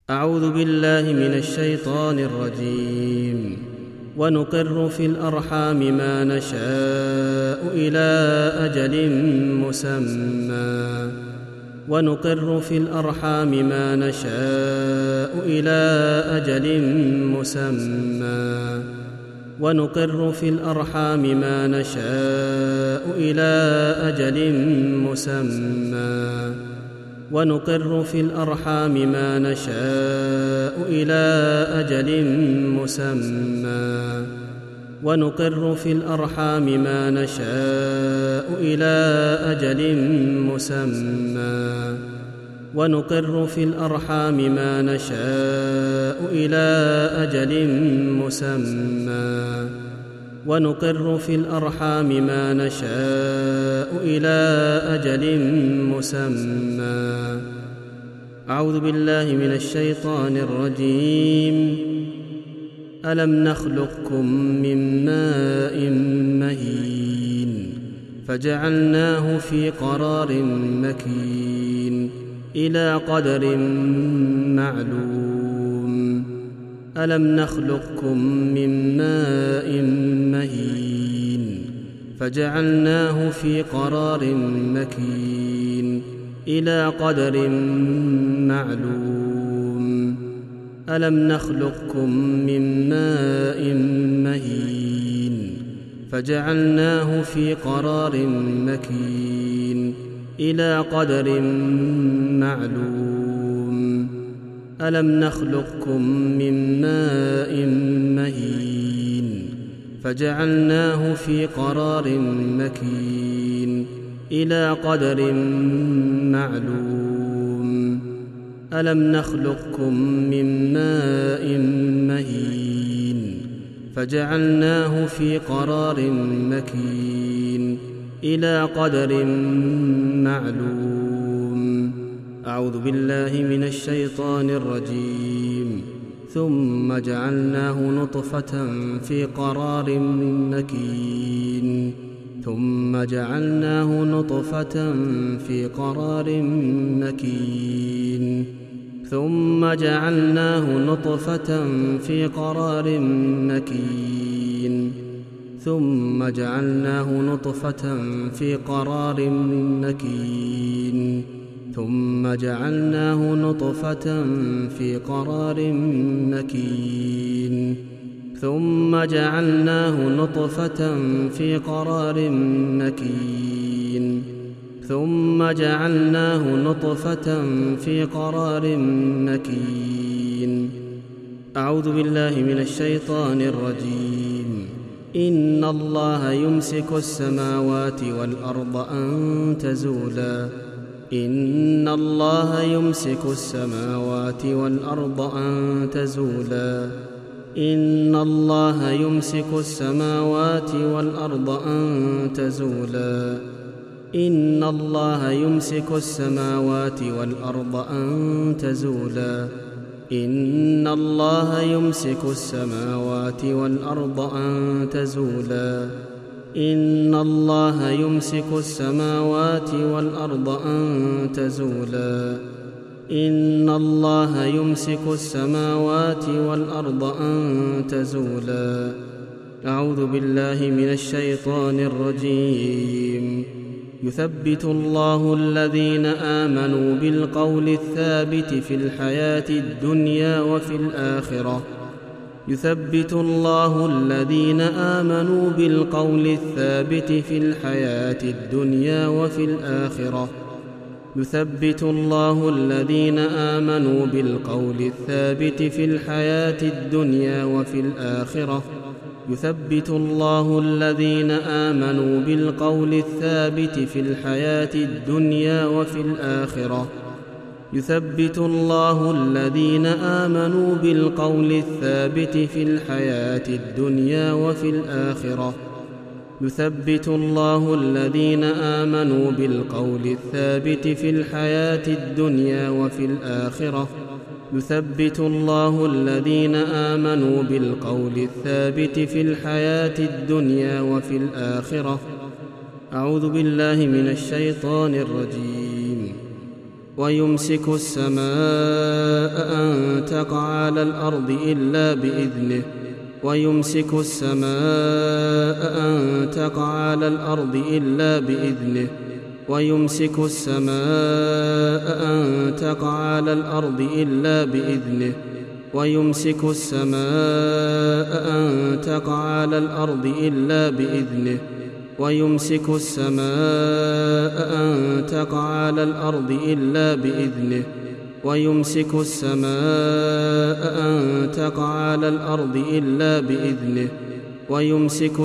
أعوذ بالله من الشيطان الرجيم. ونقر في الأرحام ما نشاء إلى أجل مسمى ونقر في الأرحام ما نشاء إلى أجل مسمى ونقر في الأرحام ما نشاء إلى أجل مسمى ونقر في الأرحام ما نشاء إلى أجل مسمى ونقر في الأرحام ما نشاء إلى أجل مسمى ونقر في الأرحام ما نشاء إلى أجل مسمى ونقر في الأرحام ما نشاء إلى أجل مسمى. أعوذ بالله من الشيطان الرجيم. ألم نخلقكم من ماء مهين فجعلناه في قرار مكين إلى قدر معلوم. ألم نخلقكم من ماء مهين فجعلناه في قرار مكين إلى قدر معلوم. ألم نخلقكم من ماء مهين فجعلناه في قرار مكين إلى قدر معلوم. ألم نخلقكم من ماء مهين فجعلناه في قرار مكين إلى قدر معلوم. ألم نخلقكم من ماء مهين فجعلناه في قرار مكين إلى قدر معلوم. أعوذ بالله من الشيطان الرجيم. ثم جعلناه نطفة في قرار مكين ثم جعلناه نطفة في قرار مكين ثم جعلناه نطفة في قرار مكين ثم جعلناه نطفة في قرار مكين ثم جعلناه نطفة في قرار مكين ثم جعلناه نطفة في قرار مكين ثم جعلناه نطفة في قرار مكين. أعوذ بالله من الشيطان الرجيم. إن الله يمسك السماوات والأرض أن تزولا إن الله يمسك السماوات والأرض أن تزولا إن الله يمسك السماوات والأرض أن تزولا إن الله يمسك السماوات والأرض أن تزولا إن الله يمسك السماوات والأرض أن تزولا إن الله يمسك السماوات والأرض أن تزولا إن الله يمسك السماوات والأرض أن تزولا. أعوذ بالله من الشيطان الرجيم. يثبت الله الذين آمنوا بالقول الثابت في الحياة الدنيا وفي الآخرة يثبت الله الذين آمنوا بالقول الثابت في الحياة الدنيا وفي الآخرة يثبت الله الذين آمنوا بالقول الثابت في الحياة الدنيا وفي الآخرة يثبت الله الذين آمنوا بالقول الثابت في الحياة الدنيا وفي الآخرة يثبت الله الذين آمنوا بالقول الثابت في الحياة الدنيا وفي الآخرة يثبت الله الذين آمنوا بالقول الثابت في الحياة الدنيا وفي الآخرة يثبت الله الذين آمنوا بالقول الثابت في الحياة الدنيا وفي الآخرة. أعوذ بالله من الشيطان الرجيم. ويمسك السماء أن تقع على الأرض إلا بإذنه ويمسك السماء أن تقع على الأرض إلا بإذنه ويمسك السماء أن تقع على الأرض إلا بإذنه ويمسك السماء أن تقع على الأرض إلا بإذنه ويمسك السماء أن تقع على الأرض إلا بإذنه ويمسك السماء أن تقع على الأرض إلا بإذنه ويمسك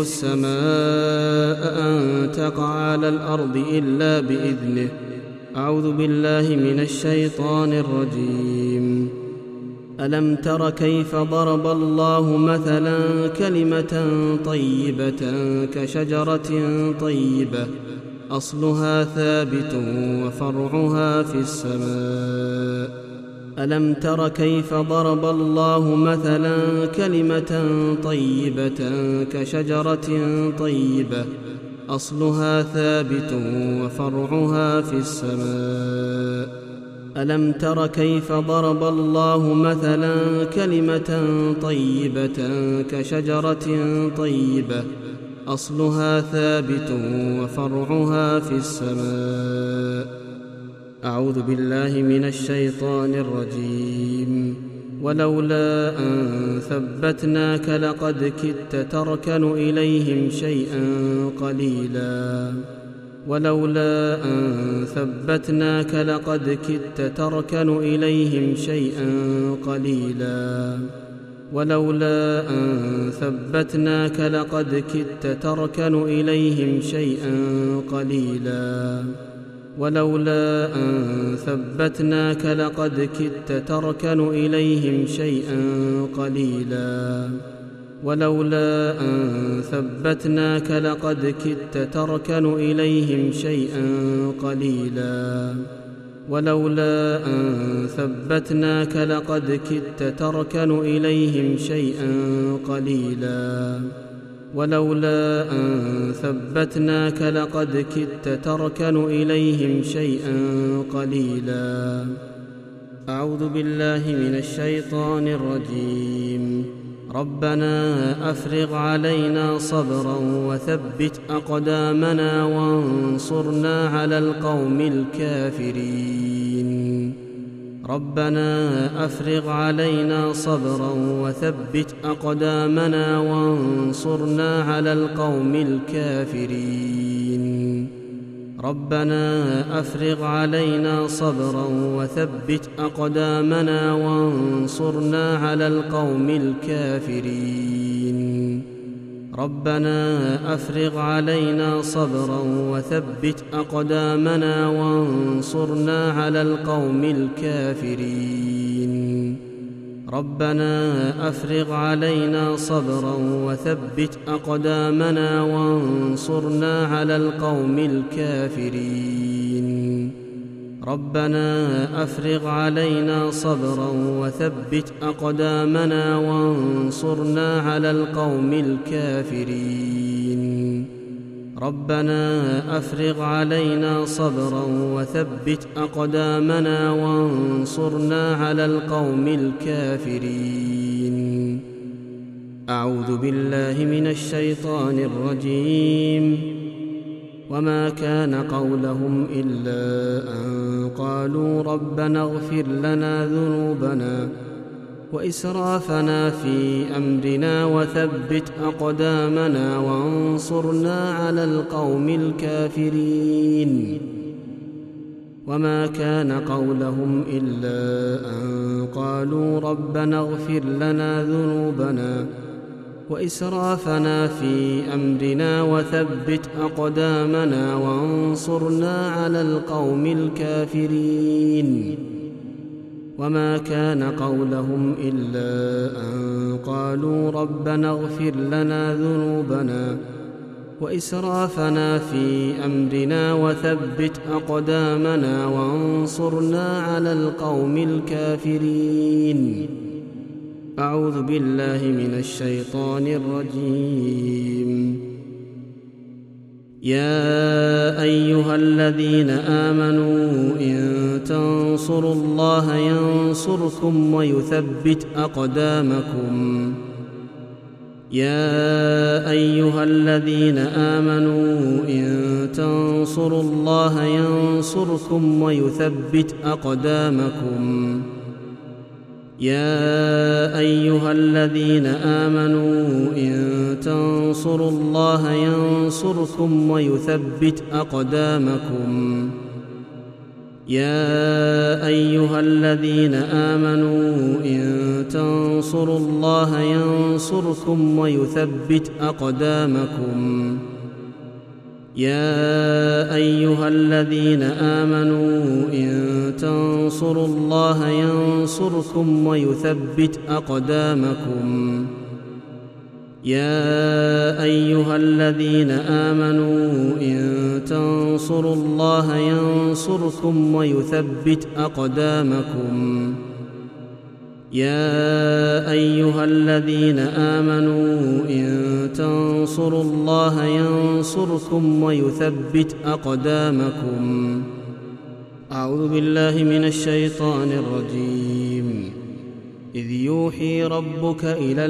السماء أن تقع على الأرض إلا بإذنه. أعوذ بالله من الشيطان الرجيم. ألم تر كيف ضرب الله مثلا كلمة طيبة كشجرة طيبة أصلها ثابت وفرعها في السماء. ألم تر كيف ضرب الله مثلا كلمة طيبة كشجرة طيبة أصلها ثابت وفرعها في السماء. ألم تر كيف ضرب الله مثلا كلمة طيبة كشجرة طيبة أصلها ثابت وفرعها في السماء. أعوذ بالله من الشيطان الرجيم. ولولا أن ثبتناك لقد كدت تركن إليهم شيئا قليلا ولولا أن ثبتناك لقد كدت تركن إليهم شيئا قليلا ولولا أن ثبتناك لقد كدت تركن إليهم شيئا قليلا ولولا أن ثبتناك لقد كدت تركن إليهم شيئا قليلا ولولا أن ثبتناك لقد كدت تركن إليهم شيئا قليلا ولولا أن ثبتناك لقد كدت تركن إليهم شيئا قليلا ولولا أن ثبتناك لقد كدت تركن إليهم شيئا قليلا. أعوذ بالله من الشيطان الرجيم. ربنا أفرغ علينا صبرا وثبت أقدامنا وانصرنا على القوم الكافرين. ربنا أفرغ علينا صبرا وثبت أقدامنا وانصرنا على القوم الكافرين. ربنا أفرغ علينا صبرا وثبت أقدامنا وانصرنا على القوم الكافرين. ربنا أفرغ علينا صبرا وثبت أقدامنا وانصرنا على القوم الكافرين. ربنا أفرغ علينا صبرا وثبت أقدامنا وانصرنا على القوم الكافرين. ربنا أفرغ علينا صبرا وثبت أقدامنا وانصرنا على القوم الكافرين. ربنا أفرغ علينا صبرا وثبت أقدامنا وانصرنا على القوم الكافرين. أعوذ بالله من الشيطان الرجيم. وما كان قولهم إلا أن قالوا ربنا اغفر لنا ذنوبنا وإسرافنا في أمرنا وثبت أقدامنا وانصرنا على القوم الكافرين. وما كان قولهم إلا أن قالوا ربنا اغفر لنا ذنوبنا وإسرافنا في أمرنا وثبت أقدامنا وانصرنا على القوم الكافرين. وما كان قولهم إلا أن قالوا ربنا اغفر لنا ذنوبنا وإسرافنا في أمرنا وثبت أقدامنا وانصرنا على القوم الكافرين. أعوذ بالله من الشيطان الرجيم. يا أيها الذين آمنوا إن تنصروا الله ينصركم ويثبت أقدامكم يا أيها الذين آمنوا إن تنصروا الله ينصركم ويثبت أقدامكم يا أيها الذين آمنوا إن تنصروا الله ينصركم ويثبت أقدامكم يا أيها الذين آمنوا إن تنصروا الله ينصركم ويثبت أقدامكم يا أيها الذين آمنوا إن تنصروا الله ينصركم ويثبت أقدامكم يا أيها الذين آمنوا إن تنصروا الله ينصركم ويثبت أقدامكم يا أيها الذين آمنوا إن تنصروا الله ينصركم ويثبت أقدامكم أعوذ بالله من الشيطان الرجيم إذ يوحي ربك إلى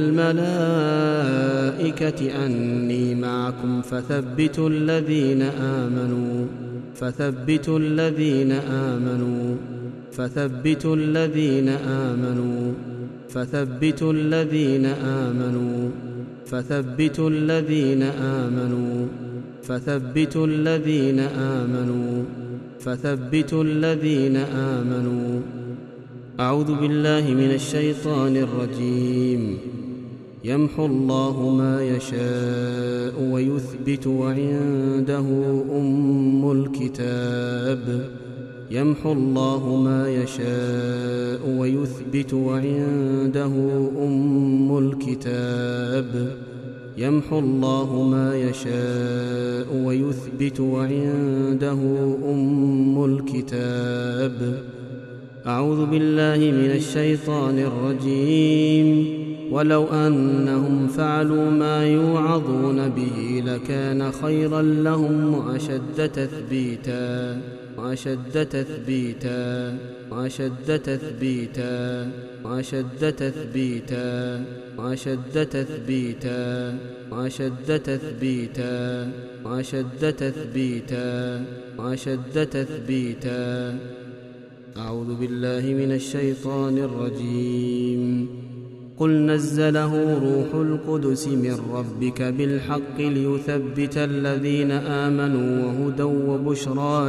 الملائكة أني معكم فثبتوا الذين آمنوا فثبتوا الذين آمنوا فثبتوا الذين آمنوا فثبتوا الذين آمنوا فثبتوا الذين آمنوا فثبتوا الذين آمنوا فثبتوا الذين آمنوا أعوذ بالله من الشيطان الرجيم يمحو الله ما يشاء ويثبت وعنده أم الكتاب يمحو الله ما يشاء ويثبت وعنده أم الكتاب يمحو الله ما يشاء ويثبت وعنده أم الكتاب أعوذ بالله من الشيطان الرجيم ولو أنهم فعلوا ما يوعظون به لكان خيرا لهم وأشد تثبيتا وأشد تثبيتا وأشد تثبيتا وأشد تثبيتا وأشد تثبيتا وأشد تثبيتا وأشد تثبيتا وأشد تثبيتا أعوذ بالله من الشيطان الرجيم قل نزله روح القدس من ربك بالحق ليثبت الذين آمنوا وهدى وبشرى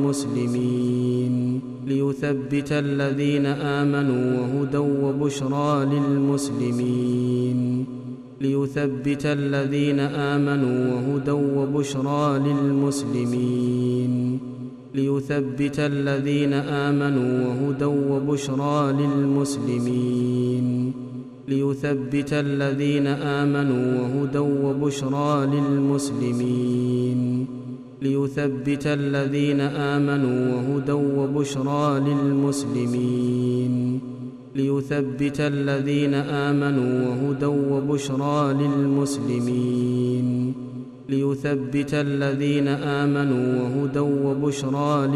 للمسلمين ليثبت الذين آمنوا وهدى وبشرى للمسلمين ليثبت الذين آمنوا وهدى وبشرى للمسلمين ليثبت الذين آمنوا وهدى وبشرى للمسلمين ليثبت الذين آمنوا وهدى وبشرى للمسلمين ليثبت الذين آمنوا وهدى وبشرى للمسلمين ليثبت الذين آمنوا وهدى وبشرى للمسلمين ليثبت الذين آمنوا وهدى وبشرى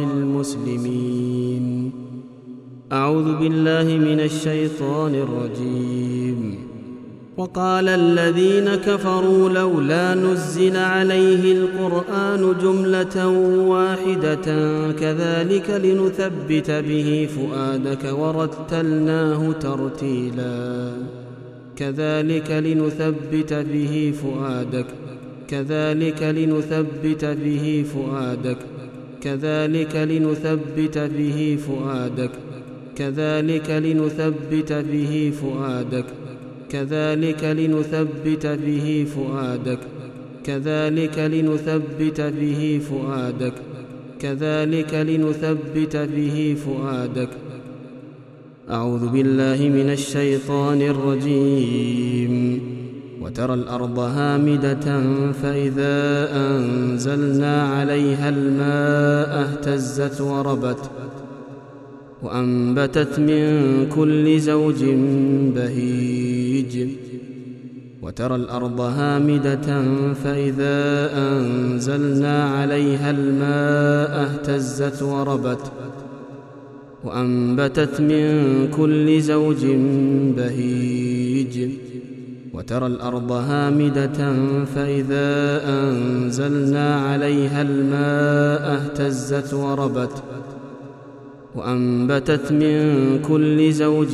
للمسلمين أعوذ بالله من الشيطان الرجيم وقال الذين كفروا لولا نزل عليه القرآن جملة واحدة كذلك لنثبت به فؤادك ورتلناه ترتيلا كذلك لنثبت به فؤادك كذلك لنثبت به فؤادك كذلك لنثبت به فؤادك كذلك لنثبت به فؤادك كذلك لنثبت به فؤادك كذلك لنثبت به فؤادك كذلك لنثبت به فؤادك أعوذ بالله من الشيطان الرجيم وترى الأرض هامدة فإذا أنزلنا عليها الماء اهتزت وربت وأنبتت من كل زوج بهيج وترى الأرض هامدة فإذا أنزلنا عليها الماء اهتزت وربت وأنبتت من كل زوج بهيج وترى الأرض هامدة فإذا أنزلنا عليها الماء اهتزت وربت وأنبتت من كل زوج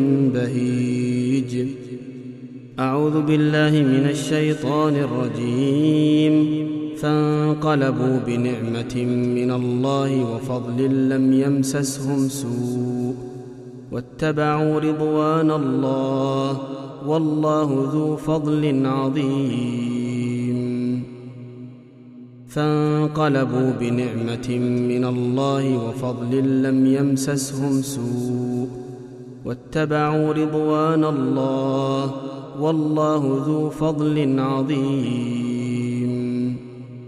بهيج. أعوذ بالله من الشيطان الرجيم. فانقلبوا بنعمة من الله وفضل لم يمسسهم سوء واتبعوا رضوان الله والله ذو فضل عظيم. فانقلبوا بنعمة من الله وفضل لم يمسسهم سوء واتبعوا رضوان الله والله ذو فضل عظيم.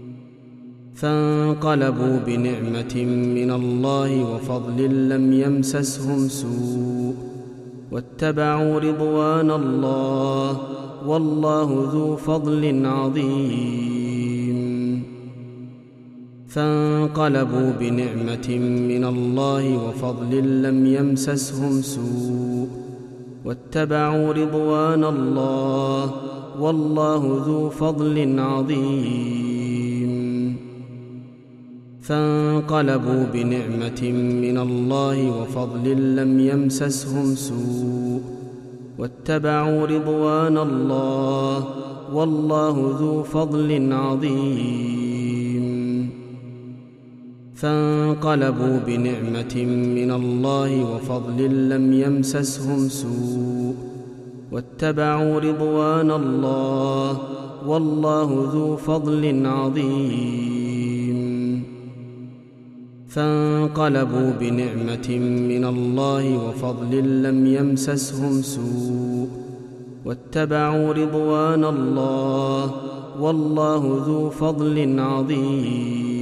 فانقلبوا بنعمة من الله وفضل لم يمسسهم سوء واتبعوا رضوان الله والله ذو فضل عظيم. فانقلبوا بنعمة من الله وفضل لم يمسسهم سوء واتبعوا رضوان الله والله ذو فضل عظيم. فانقلبوا بنعمة من الله وفضل لم يمسسهم سوء واتبعوا رضوان الله والله ذو فضل عظيم. فانقلبوا بنعمة من الله وفضل لم يمسسهم سوء واتبعوا رضوان الله والله ذو فضل عظيم. فانقلبوا بنعمة من الله وفضل لم يمسسهم سوء واتبعوا رضوان الله والله ذو فضل عظيم.